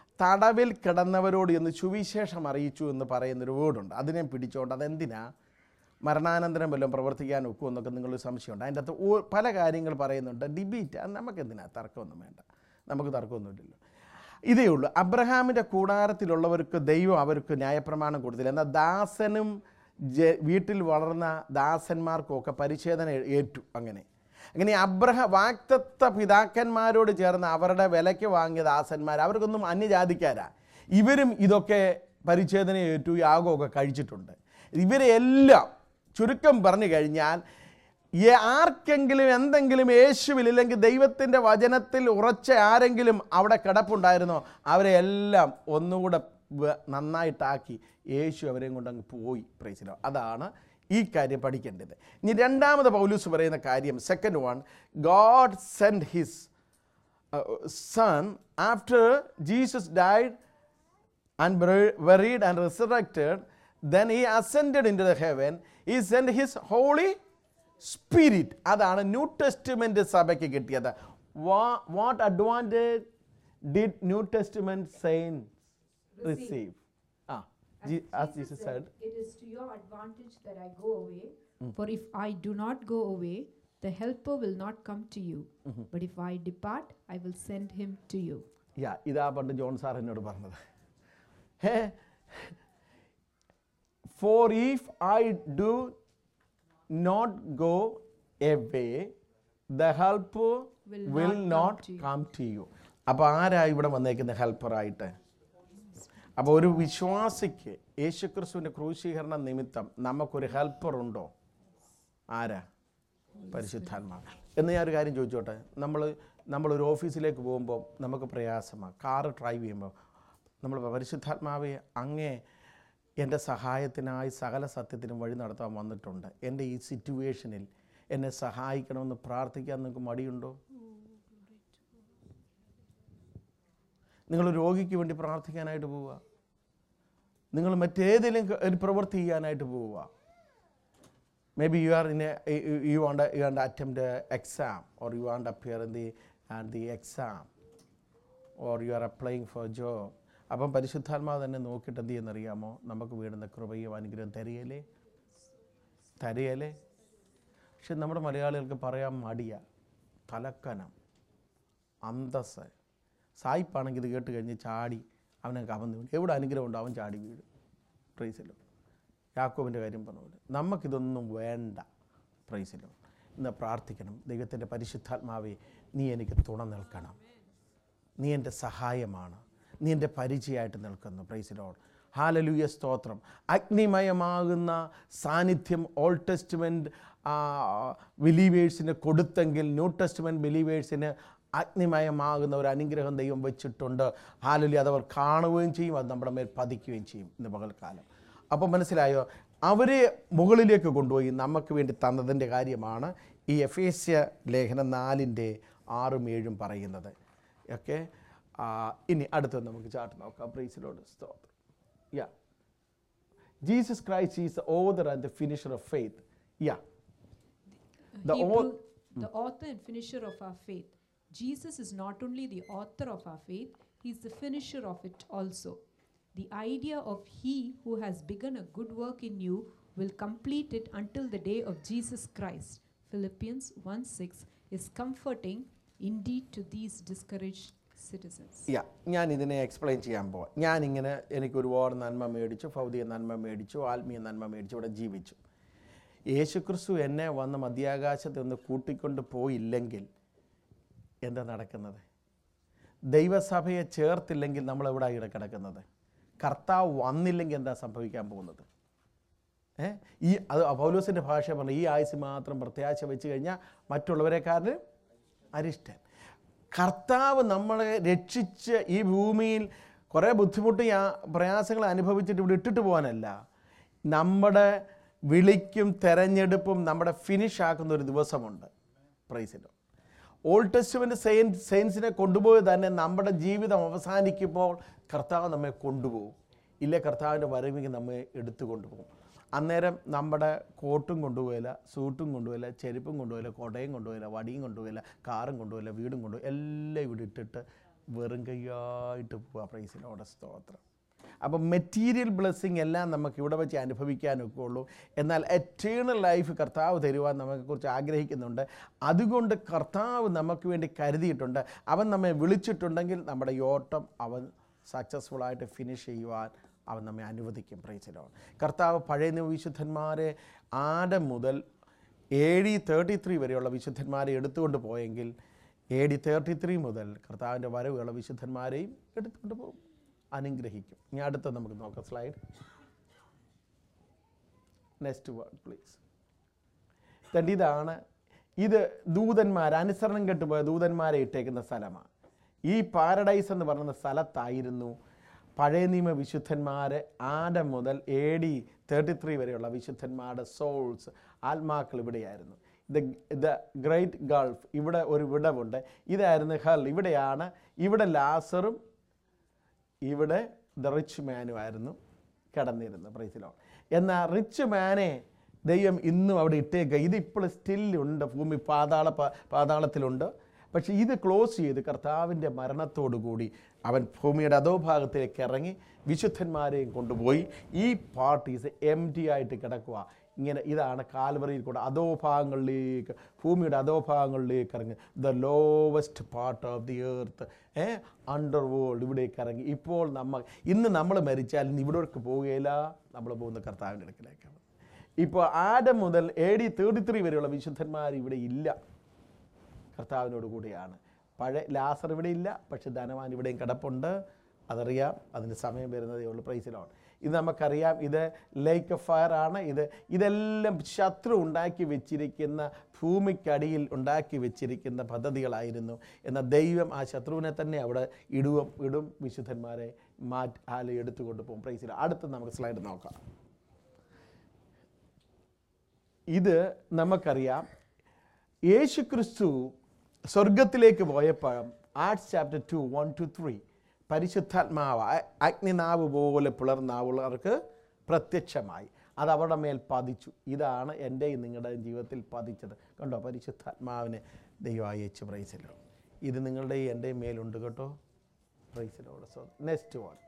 തടവിൽ കിടന്നവരോട് എന്ന് സുവിശേഷം അറിയിച്ചു എന്ന് പറയുന്നൊരു വേർഡുണ്ട്. അതിനെ പിടിച്ചുകൊണ്ട് അതെന്തിനാ മരണാനന്തരം വല്ലതും പ്രവർത്തിക്കാൻ ഒക്കുമോ എന്നൊക്കെ നിങ്ങളൊരു സംശയമുണ്ട്. അതിൻ്റെ അകത്ത് പല കാര്യങ്ങൾ പറയുന്നുണ്ട്. ഡിബേറ്റ് അത് നമുക്കെന്തിനാ, തർക്കമൊന്നും വേണ്ട, നമുക്ക് തർക്കമൊന്നുമില്ലല്ലോ. ഇതേ ഉള്ളൂ, അബ്രഹാമിൻ്റെ കൂടാരത്തിലുള്ളവർക്ക് ദൈവം അവർക്ക് ന്യായപ്രമാണം കൊടുത്തില്ല. എന്നാൽ ദാസനും ജ വീട്ടിൽ വളർന്ന ദാസന്മാർക്കൊക്കെ പരിച്ഛേദന ഏറ്റു. അങ്ങനെ അങ്ങനെ അബ്രഹ വാഗ്ദത്ത പിതാക്കന്മാരോട് ചേർന്ന് അവരുടെ വിലയ്ക്ക് വാങ്ങിയ ദാസന്മാർ, അവർക്കൊന്നും അന്യജാതിക്കാരാ, ഇവരും ഇതൊക്കെ പരിച്ഛേദന ഏറ്റു, യാഗമൊക്കെ കഴിച്ചിട്ടുണ്ട്. ഇവരെല്ലാം ചുരുക്കം പറഞ്ഞു കഴിഞ്ഞാൽ ആർക്കെങ്കിലും എന്തെങ്കിലും യേശുവിലില്ലെങ്കിൽ ദൈവത്തിൻ്റെ വചനത്തിൽ ഉറച്ച ആരെങ്കിലും അവിടെ കിടപ്പുണ്ടായിരുന്നോ അവരെ എല്ലാം ഒന്നുകൂടെ നന്നായിട്ടാക്കി യേശു അവരെയും കൊണ്ട് അങ്ങ് പോയി. പ്രൈസിലോ. അതാണ് ഈ കാര്യം പഠിക്കേണ്ടത്. ഇനി രണ്ടാമത് പൗലൂസ് പറയുന്ന കാര്യം, second one, God send his son after Jesus died and buried and resurrected, then he ascended into the heaven, he sent his holy spirit. അതാണ് ന്യൂ ടെസ്റ്റ്മെന്റ് സഭയ്ക്ക് കിട്ടിയത്. What advantage did New Testament saints receive? Ah, as Jesus said, it is to your advantage that I go away, for if I do not go away, the helper will not come to you, but if I depart, I will send him to you. Yeah, ഇതാ പണ്ട് John sir എന്നോട് പറഞ്ഞത്. For if I do not go away, the helper will, will not come, come to you. അപ്പോൾ ആരാ ഇവിടെ വന്നേക്കുന്ന ഹെൽപ്പറായിട്ട്? അപ്പോൾ ഒരു വിശ്വാസിക്ക് യേശുക്രിസ്തുവിൻ്റെ ക്രൂശീകരണ നിമിത്തം നമുക്കൊരു ഹെൽപ്പർ ഉണ്ടോ? ആരാ? പരിശുദ്ധാത്മാവ്. എന്ന് ഞാനൊരു കാര്യം ചോദിച്ചോട്ടെ, നമ്മൾ നമ്മളൊരു ഓഫീസിലേക്ക് പോകുമ്പോൾ നമുക്ക് പ്രയാസമാണ്. കാറ് ഡ്രൈവ് ചെയ്യുമ്പോൾ നമ്മൾ പരിശുദ്ധാത്മാവെ അങ്ങേ എൻ്റെ സഹായത്തിനായി സകല സത്യത്തിനും വഴി നടത്താൻ വന്നിട്ടുണ്ട്. എൻ്റെ ഈ സിറ്റുവേഷനിൽ എന്നെ സഹായിക്കണമെന്ന് പ്രാർത്ഥിക്കാൻ നിങ്ങൾക്ക് മടിയുണ്ടോ? നിങ്ങൾ രോഗിക്ക് വേണ്ടി പ്രാർത്ഥിക്കാനായിട്ട് പോവുക, നിങ്ങൾ മറ്റേതെങ്കിലും ഒരു പ്രവൃത്തി ചെയ്യാനായിട്ട് പോവുക. Maybe you are in a you want you want attempt exam or you want appear in the and the exam or you are applying for job. അപ്പം പരിശുദ്ധാത്മാവ് തന്നെ നോക്കിയിട്ട് എന്ത് ചെയ്യുന്നറിയാമോ? നമുക്ക് വീടുന്ന കൃപയും അനുഗ്രഹം തരികയില്ലേ തരികയില്ലേ പക്ഷെ നമ്മുടെ മലയാളികൾക്ക് പറയാൻ മടിയ, തലക്കനം, അന്തസ്. സായിപ്പാണെങ്കിൽ ഇത് കേട്ട് കഴിഞ്ഞ് ചാടി അവനെ കവന്ന് വീഴും. എവിടെ അനുഗ്രഹം ഉണ്ടോ അവൻ ചാടി വീഴും. പ്രൈസിലോ. യാക്കോബിൻ്റെ കാര്യം പറഞ്ഞ പോലെ നമുക്കിതൊന്നും വേണ്ട. പ്രൈസിലോ. ഇന്ന് പ്രാർത്ഥിക്കണം, ദൈവത്തിൻ്റെ പരിശുദ്ധാത്മാവെ നീ എനിക്ക് തുണ നിൽക്കണം, നീ എൻ്റെ സഹായമാണ്, നീ എൻ്റെ പരിചയമായിട്ട് നിൽക്കുന്നു. Praise Lord. ഹല്ലേലൂയ, സ്തോത്രം. അഗ്നിമയമാകുന്ന സാന്നിധ്യം ഓൾഡ് ടെസ്റ്റ്മെൻറ്റ് ബിലീവേഴ്സിന് കൊടുത്തെങ്കിൽ ന്യൂ ടെസ്റ്റ്മെൻറ്റ് ബിലീവേഴ്സിന് അഗ്നിമയമാകുന്ന ഒരു അനുഗ്രഹം ദൈവം വെച്ചിട്ടുണ്ട്. ഹല്ലേലൂയ. അതവർ കാണുകയും ചെയ്യും, അത് നമ്മുടെ മേൽ പതിക്കുകയും ചെയ്യും ഇന്ന് പകൽക്കാലം. അപ്പോൾ മനസ്സിലായോ? അവരെ മുകളിലേക്ക് കൊണ്ടുപോയി നമുക്ക് വേണ്ടി തന്നതിൻ്റെ കാര്യമാണ് ഈ എഫേസ്യ ലേഖനം നാലിൻ്റെ ആറും ഏഴും പറയുന്നത്. ഓക്കെ, ഇനി അടുത്തത് നമുക്ക് ചാർട്ട് നോക്കാം. പ്രൈസ് ലോർഡ്, സ്തോത്രം. Yeah, Jesus Christ is the author and the finisher of faith. Yeah, The, Hebrew, the author and finisher of our faith. Jesus is not only the author of our faith, he is the finisher of it also. The idea of he who has begun a good work in you will complete it until the day of Jesus Christ. Philippians one six is comforting indeed to these discouraged citizens. Yeah, ഞാൻ ഇതിനെ explain ചെയ്യാൻ പോവാം. ഞാനിങ്ങനെ എനിക്ക് ഒരുപാട് നന്മ മേടിച്ചു, ഭൗതിക നന്മ മേടിച്ചു, ആത്മീയ നന്മ മേടിച്ചു, ഇവിടെ ജീവിച്ചു. യേശുക്രിസ്തു എന്നെ വന്ന് മധ്യാകാശത്ത് ഒന്ന് കൂട്ടിക്കൊണ്ട് പോയില്ലെങ്കിൽ എന്താ നടക്കുന്നത്? ദൈവസഭയെ ചേർത്തില്ലെങ്കിൽ നമ്മളെവിടെ ഇവിടെ കിടക്കുന്നത്? കർത്താവ് വന്നില്ലെങ്കിൽ എന്താ സംഭവിക്കാൻ പോകുന്നത്? ഏ ഈ അത് പൗലോസിൻ്റെ ഭാഷ പറഞ്ഞു, ഈ ആയുസ് മാത്രം പ്രത്യാശ വെച്ച് കഴിഞ്ഞാൽ മറ്റുള്ളവരെക്കാരിൽ അരിഷ്ടൻ. കർത്താവ് നമ്മളെ രക്ഷിച്ച് ഈ ഭൂമിയിൽ കുറേ ബുദ്ധിമുട്ട് പ്രയാസങ്ങൾ അനുഭവിച്ചിട്ട് ഇവിടെ ഇട്ടിട്ട് പോകാനല്ല, നമ്മുടെ വിളിക്കും തെരഞ്ഞെടുപ്പും നമ്മുടെ ഫിനിഷ് ആക്കുന്ന ഒരു ദിവസമുണ്ട്. പ്രൈസിലോ. ഓൾഡ് ടെസ്റ്റ്മെൻറ്റ് സെയിൻ സെയിൻസിനെ കൊണ്ടുപോയി തന്നെ നമ്മുടെ ജീവിതം അവസാനിക്കുമ്പോൾ കർത്താവ് നമ്മെ കൊണ്ടുപോകും. ഇല്ല, കർത്താവിൻ്റെ വരവിക്ക് നമ്മെ എടുത്തു കൊണ്ടുപോകും. അന്നേരം നമ്മുടെ കോട്ടും കൊണ്ടുപോയില്ല, സൂട്ടും കൊണ്ടുപോയില്ല, ചെരുപ്പും കൊണ്ടുപോയില്ല, കൊടയും കൊണ്ടുപോയില്ല, വടിയും കൊണ്ടുപോയില്ല, കാറും കൊണ്ടുപോയില്ല, വീടും കൊണ്ടുപോയി, എല്ലാം ഇവിടെ ഇട്ടിട്ട് വെറും കൈയായിട്ട് പോവുക. പ്രൈസിലോടെ, സ്തോത്രം. അപ്പം മെറ്റീരിയൽ ബ്ലെസ്സിങ് എല്ലാം നമുക്ക് ഇവിടെ വെച്ച് അനുഭവിക്കാനൊക്കെ ഉള്ളൂ. എന്നാൽ എറ്റേണൽ ലൈഫ് കർത്താവ് തരുവാൻ നമുക്കെക്കുറിച്ച് ആഗ്രഹിക്കുന്നുണ്ട്. അതുകൊണ്ട് കർത്താവ് നമുക്ക് വേണ്ടി കരുതിയിട്ടുണ്ട്. അവൻ നമ്മെ വിളിച്ചിട്ടുണ്ടെങ്കിൽ നമ്മുടെ ഓട്ടം അവൻ സക്സസ്ഫുള്ളായിട്ട് ഫിനിഷ് ചെയ്യുവാൻ അവൻ നമ്മെ അനുവദിക്കും. Praise Lord. കർത്താവ് പഴയ നിയമ വിശുദ്ധന്മാരെ ആദം മുതൽ എ ഡി തേർട്ടി ത്രീ വരെയുള്ള വിശുദ്ധന്മാരെ എടുത്തുകൊണ്ട് പോയെങ്കിൽ എ ഡി തേർട്ടി ത്രീ മുതൽ കർത്താവിൻ്റെ വരവുള്ള വിശുദ്ധന്മാരെയും എടുത്തുകൊണ്ട് പോകും, അനുഗ്രഹിക്കും. ഇനി അടുത്ത നമുക്ക് നോക്കാം. Slide next word please. തൻ്റെ ഇതാണ് ഇത് ദൂതന്മാർ, അനുസരണം കെട്ടുപോയ ദൂതന്മാരെ ഇട്ടേക്കുന്ന സ്ഥലമാണ്. ഈ പാരഡൈസ് എന്ന് പറയുന്ന സ്ഥലത്തായിരുന്നു പഴയ നിയമ വിശുദ്ധന്മാർ ആദം മുതൽ എ ഡി തേർട്ടി ത്രീ വരെയുള്ള വിശുദ്ധന്മാരുടെ സോൾസ്, ആത്മാക്കൾ ഇവിടെയായിരുന്നു. ദ ദ ഗ്രേറ്റ് ഗൾഫ്, ഇവിടെ ഒരു വിടവുണ്ട്, ഇതായിരുന്നു ഹെൽ. ഇവിടെയാണ്, ഇവിടെ ലാസറും ഇവിടെ ദ റിച്ച് മാനുമായിരുന്നു കിടന്നിരുന്നു. Praise Lord. എന്നാൽ റിച്ച് മാനെ ദൈവം ഇന്നും അവിടെ ഇട്ടേക്കുക. ഇതിപ്പോൾ സ്റ്റില്ലുണ്ട്, ഭൂമി പാതാള പാതാളത്തിലുണ്ട്. പക്ഷേ ഇത് ക്ലോസ് ചെയ്ത് കർത്താവിൻ്റെ മരണത്തോടുകൂടി അവൻ ഭൂമിയുടെ അധോഭാഗത്തേക്ക് ഇറങ്ങി വിശുദ്ധന്മാരെയും കൊണ്ടുപോയി. ഈ പാർട്ടീസ് എം ടി ആയിട്ട് കിടക്കുക. ഇങ്ങനെ ഇതാണ് കാൽവറിയിൽ കൂടെ അധോഭാഗങ്ങളിലേക്ക്, ഭൂമിയുടെ അധോഭാഗങ്ങളിലേക്ക് ഇറങ്ങി. The lowest part of the earth, a underworld, ഇവിടേക്ക് ഇറങ്ങി. ഇപ്പോൾ നമ്മൾ ഇന്ന് നമ്മൾ മരിച്ചാൽ ഇന്ന് ഇവിടേക്ക് പോവുകയില്ല, നമ്മൾ പോകുന്ന കർത്താവിൻ്റെ അടുക്കിലേക്കാണ്. ഇപ്പോൾ ആദം മുതൽ എ ഡി തേർട്ടി ത്രീ വരെയുള്ള വിശുദ്ധന്മാർ ഇവിടെ ഇല്ല, കർത്താവിനോട് കൂടിയാണ്. പഴയ ലാസർ ഇവിടെ ഇല്ല, പക്ഷെ ധനവാൻ ഇവിടെയും കിടപ്പുണ്ട്. അതറിയാം, അതിന് സമയം വരുന്നതേ ഉള്ളൂ. പ്രൈസിലാണ്. ഇത് നമുക്കറിയാം, ഇത് ലേക്ക് ഓഫ് ഫയർ ആണ്. ഇത് ഇതെല്ലാം ശത്രു ഉണ്ടാക്കി വെച്ചിരിക്കുന്ന, ഭൂമിക്കടിയിൽ ഉണ്ടാക്കി വെച്ചിരിക്കുന്ന പദ്ധതികളായിരുന്നു. എന്നാൽ ദൈവം ആ ശത്രുവിനെ തന്നെ അവിടെ ഇടുവും ഇടും വിശുദ്ധന്മാരെ മാറ്റി ഹാല എടുത്തുകൊണ്ട് പോകും. പ്രൈസിൽ അടുത്ത നമുക്ക് സ്ലൈഡ് നോക്കാം. ഇത് നമുക്കറിയാം, യേശു ക്രിസ്തു സ്വർഗത്തിലേക്ക് പോയപ്പോൾ Acts chapter two one two three പരിശുദ്ധാത്മാവ് അഗ്നിനാവ് പോലെ പിളർന്നാവുള്ളവർക്ക് പ്രത്യക്ഷമായി. അത് അവരുടെ മേൽ പതിച്ചു. ഇതാണ് എൻ്റെയും നിങ്ങളുടെയും ജീവിതത്തിൽ പതിച്ചത്. കണ്ടോ, പരിശുദ്ധാത്മാവിനെ ദൈവം അയച്ചു. പ്രൈസിലോ, ഇത് നിങ്ങളുടെയും എൻ്റെയും മേലുണ്ട് കേട്ടോ. പ്രൈസിലോട്. സോ നെക്സ്റ്റ് വൺ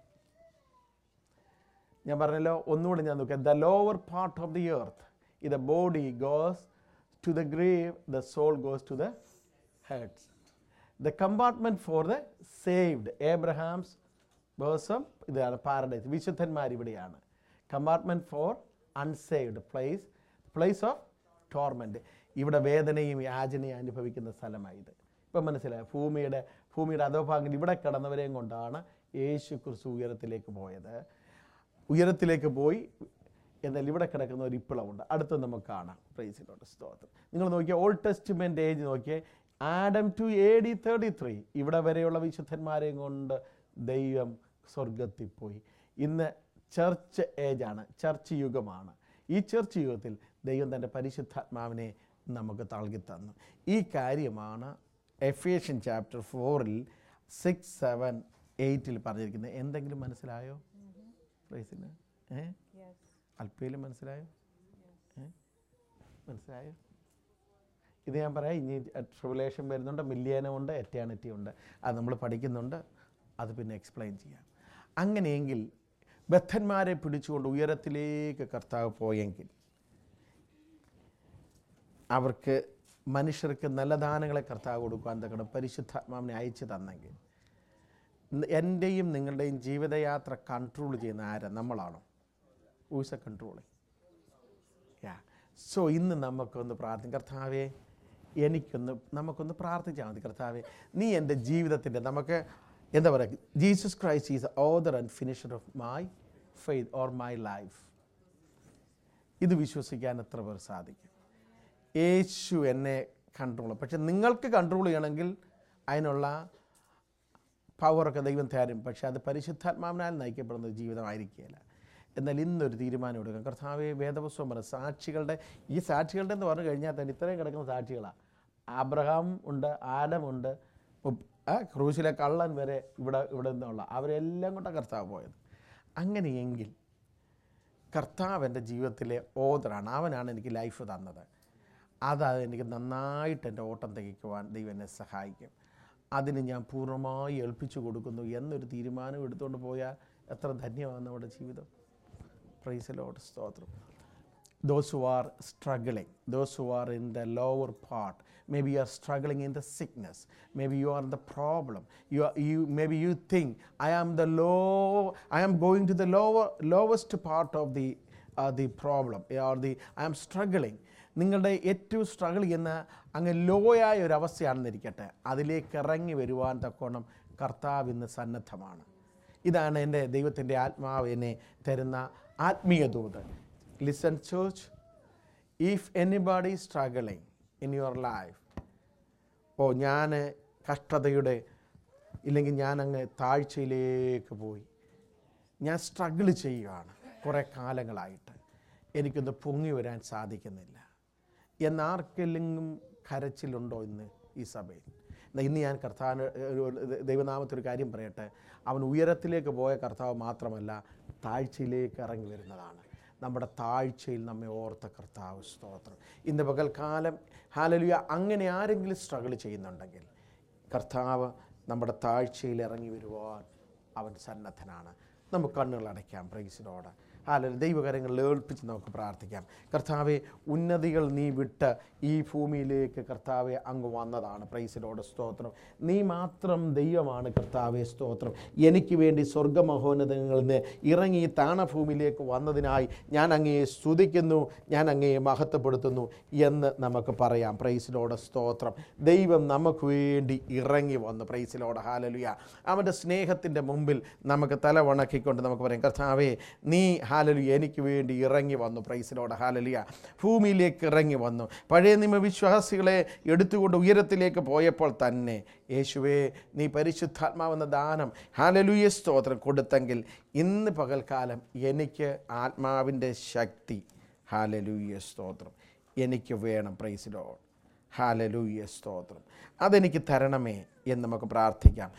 ഞാൻ പറഞ്ഞല്ലോ, ഒന്നുകൂടെ ഞാൻ നോക്കാം. The lower part of the earth, the body goes to the grave, the soul goes to the head. The compartment for the saved, Abraham's bosom, ഇതാണ് പാരഡൈസ്. വിശുദ്ധന്മാർ ഇവിടെയാണ്. Compartment for unsaved, place place of torment. ഇവിടെ വേദനയും യാചനയും അനുഭവിക്കുന്ന സ്ഥലമായത്. ഇപ്പം മനസ്സിലായി. ഭൂമിയുടെ ഭൂമിയുടെ അധോഭാഗങ്ങൾ ഇവിടെ കിടന്നവരെയും കൊണ്ടാണ് യേശു ക്രിസ്തു ഉയരത്തിലേക്ക് പോയത്. ഉയരത്തിലേക്ക് പോയി, എന്നാൽ ഇവിടെ കിടക്കുന്ന ഒരു ഇപ്പിളവുണ്ട്. അടുത്ത് നമുക്ക് കാണാം. പ്രൈസിലോട്ട് സ്തോത്രം. നിങ്ങൾ നോക്കിയാൽ ഓൾഡ് ടെസ്റ്റ്മെൻ്റ് ഏജ് നോക്കിയേ, Adam to A D thirty three ഇവിടെ വരെയുള്ള വിശുദ്ധന്മാരെയും കൊണ്ട് ദൈവം സ്വർഗത്തിൽ പോയി. ഇന്ന് ചർച്ച് ഏജാണ്, ചർച്ച് യുഗമാണ്. ഈ ചർച്ച് യുഗത്തിൽ ദൈവം തൻ്റെ പരിശുദ്ധാത്മാവിനെ നമുക്ക് നൽകി തന്നു. ഈ കാര്യമാണ് എഫേഷ്യൻ ചാപ്റ്റർ ഫോറിൽ സിക്സ് സെവൻ എയ്റ്റിൽ പറഞ്ഞിരിക്കുന്നത്. എന്തെങ്കിലും മനസ്സിലായോ? പ്രൈസിന് ഏ അല്പയിലും മനസ്സിലായോ? മനസ്സിലായോ? ഇത് ഞാൻ പറയാം. ഇനി ട്രിബുലേഷൻ വരുന്നുണ്ട്, മില്ലിയനമുണ്ട്, എറ്റേണിറ്റി ഉണ്ട്. അത് നമ്മൾ പഠിക്കുന്നുണ്ട്. അത് പിന്നെ എക്സ്പ്ലെയിൻ ചെയ്യാം. അങ്ങനെയെങ്കിൽ ബദ്ധന്മാരെ പിടിച്ചുകൊണ്ട് ഉയരത്തിലേക്ക് കർത്താവ് പോയെങ്കിൽ, അവർക്ക് മനുഷ്യർക്ക് നല്ല ദാനങ്ങളെ കർത്താവ് കൊടുക്കാൻ തക്കണം പരിശുദ്ധാത്മാവിനെ അയച്ചു തന്നെങ്കിൽ, എൻ്റെയും നിങ്ങളുടെയും ജീവിതയാത്ര കൺട്രോൾ ചെയ്യുന്ന ആരാ? നമ്മളാണോ? ഊസ കൺട്രോളിങ്. യാ സോ ഇന്ന് നമുക്കൊന്ന് പ്രാർത്ഥിക്കാം. കർത്താവേ, എനിക്കൊന്ന് നമുക്കൊന്ന് പ്രാർത്ഥിച്ചാൽ മതി. കർത്താവേ, നീ എൻ്റെ ജീവിതത്തിൻ്റെ, നമുക്ക് എന്താ പറയുക, Jesus Christ is author and finisher of my faith or my life. ഇത് വിശ്വസിക്കാൻ എത്ര പേർ സാധിക്കും? യേശു എന്നെ കൺട്രോൾ. പക്ഷെ നിങ്ങൾക്ക് കൺട്രോൾ ചെയ്യണമെങ്കിൽ അതിനുള്ള പവറൊക്കെ ദൈവം തരും. പക്ഷെ അത് പരിശുദ്ധാത്മാവിനാൽ നയിക്കപ്പെടുന്ന ജീവിതമായിരിക്കുകയില്ല. എന്നാൽ ഇന്നൊരു തീരുമാനം എടുക്കാം. കർത്താവേ, വേദപുസ്തകം പറഞ്ഞ സാക്ഷികളുടെ, ഈ സാക്ഷികളുടെ എന്ന് പറഞ്ഞു കഴിഞ്ഞാൽ തന്നെ ഇത്രയും കിടക്കുന്ന സാക്ഷികളാണ്. അബ്രഹാം ഉണ്ട്, ആദമുണ്ട്, ക്രൂശിലെ കള്ളൻ വരെ ഇവിടെ ഇവിടെ നിന്നുള്ള അവരെല്ലാം കൊണ്ടാണ് കർത്താവ് പോയത്. അങ്ങനെയെങ്കിൽ കർത്താവ് എൻ്റെ ജീവിതത്തിലെ ഓദറാണ്. അവനാണ് എനിക്ക് ലൈഫ് തന്നത്. അത് എനിക്ക് നന്നായിട്ട് എൻ്റെ ഓട്ടം തികയ്ക്കുവാൻ ദൈവം എന്നെ സഹായിക്കും. അതിന് ഞാൻ പൂർണ്ണമായി ഏൽപ്പിച്ചു കൊടുക്കുന്നു എന്നൊരു തീരുമാനം എടുത്തുകൊണ്ട് പോയാൽ എത്ര ധന്യമാണ് നമ്മുടെ ജീവിതം. Praise the Lord. സ്തോത്രം. Those who are struggling, those who are in the lower part, maybe you are struggling in the sickness, maybe you are the problem, you are, you maybe you think I am the low, I am going to the lower lowest part of the uh, the problem, or the I am struggling. നിങ്ങളുടെ ഏറ്റവും struggle ചെയ്യുന്ന അങ്ങ് ലോയായ ഒരു അവസ്ഥയാണെന്നിരിക്കട്ടെ, അതിലേക്ക് ഇറങ്ങി വരുവാൻ തക്കോണം കർത്താവ് ഇന്ന് സന്നദ്ധമാണ്. ഇതാണ് എൻ്റെ ദൈവത്തിൻ്റെ ആത്മാവ് എന്നെ തരുന്ന ആത്മീയ ദൂത്. Listen church, if anybody struggling in your life, oh ഞാൻ കഷ്ടതയുടെ ഇല്ലെങ്കിൽ ഞാൻ അങ്ങ് താഴ്ചയിലേക്ക് പോയി, ഞാൻ സ്ട്രഗിൾ ചെയ്യുകയാണ് കുറേ കാലങ്ങളായിട്ട്, എനിക്കൊന്ന് പൊങ്ങി വരാൻ സാധിക്കുന്നില്ല എന്നാർക്കെങ്കിലും കരച്ചിലുണ്ടോ ഇന്ന് ഈ സഭയിൽ? ഇന്ന് ഞാൻ കർത്താവ് ദൈവനാമത്തൊരു കാര്യം പറയട്ടെ, അവൻ ഉയരത്തിലേക്ക് പോയ കർത്താവ് മാത്രമല്ല, താഴ്ചയിലേക്ക് ഇറങ്ങി വരുന്നതാണ്. നമ്മുടെ താഴ്ചയിൽ നമ്മെ ഓർത്ത കർത്താവ്. സ്തോത്രം. ഇന്ന് പകൽക്കാലം ഹല്ലേലൂയ, അങ്ങനെ ആരെങ്കിലും സ്ട്രഗിൾ ചെയ്യുന്നുണ്ടെങ്കിൽ കർത്താവ് നമ്മുടെ താഴ്ചയിൽ ഇറങ്ങി വരുവാൻ അവൻ സന്നദ്ധനാണ്. നമുക്ക് കണ്ണുകൾ അടയ്ക്കാം. പ്രൈസിനോട് ഹല്ലേലൂയ, ദൈവകരങ്ങളിൽ ഏൽപ്പിച്ച് നമുക്ക് പ്രാർത്ഥിക്കാം. കർത്താവെ, ഉന്നതികൾ നീ വിട്ട് ഈ ഭൂമിയിലേക്ക് കർത്താവെ അങ്ങ് വന്നതാണ്. പ്രൈസിനോട് സ്തോത്രം. നീ മാത്രം ദൈവമാണ് കർത്താവെ. സ്തോത്രം. എനിക്ക് വേണ്ടി സ്വർഗമഹോന്നതങ്ങളിൽ നിന്ന് ഇറങ്ങി താണഭൂമിയിലേക്ക് വന്നതിനായി ഞാൻ അങ്ങയെ സ്തുതിക്കുന്നു, ഞാൻ അങ്ങയെ മഹത്വപ്പെടുത്തുന്നു എന്ന് നമുക്ക് പറയാം. പ്രൈസിനോട് സ്തോത്രം. ദൈവം നമുക്ക് വേണ്ടി ഇറങ്ങി വന്നു. Praise the Lord hallelujah. അവൻ്റെ സ്നേഹത്തിൻ്റെ മുമ്പിൽ നമുക്ക് തല വണക്കിക്കൊണ്ട് നമുക്ക് പറയാം, കർത്താവെ നീ ഹാലലുയ എനിക്ക് വേണ്ടി ഇറങ്ങി വന്നു. പ്രൈസിലോട് ഹാലലുയ ഭൂമിയിലേക്ക് ഇറങ്ങി വന്നു. പഴയ നിയമ വിശ്വാസികളെ എടുത്തുകൊണ്ട് ഉയരത്തിലേക്ക് പോയപ്പോൾ തന്നെ യേശുവേ നീ പരിശുദ്ധാത്മാവെന്ന ദാനം ഹാലലുയ സ്തോത്രം കൊടുത്തെങ്കിൽ ഇന്ന് പകൽക്കാലം എനിക്ക് ആത്മാവിൻ്റെ ശക്തി ഹാലലുയ സ്തോത്രം എനിക്ക് വേണം. പ്രൈസിലോട് ഹാലലൂയ സ്തോത്രം അതെനിക്ക് തരണമേ എന്ന് നമുക്ക് പ്രാർത്ഥിക്കാം.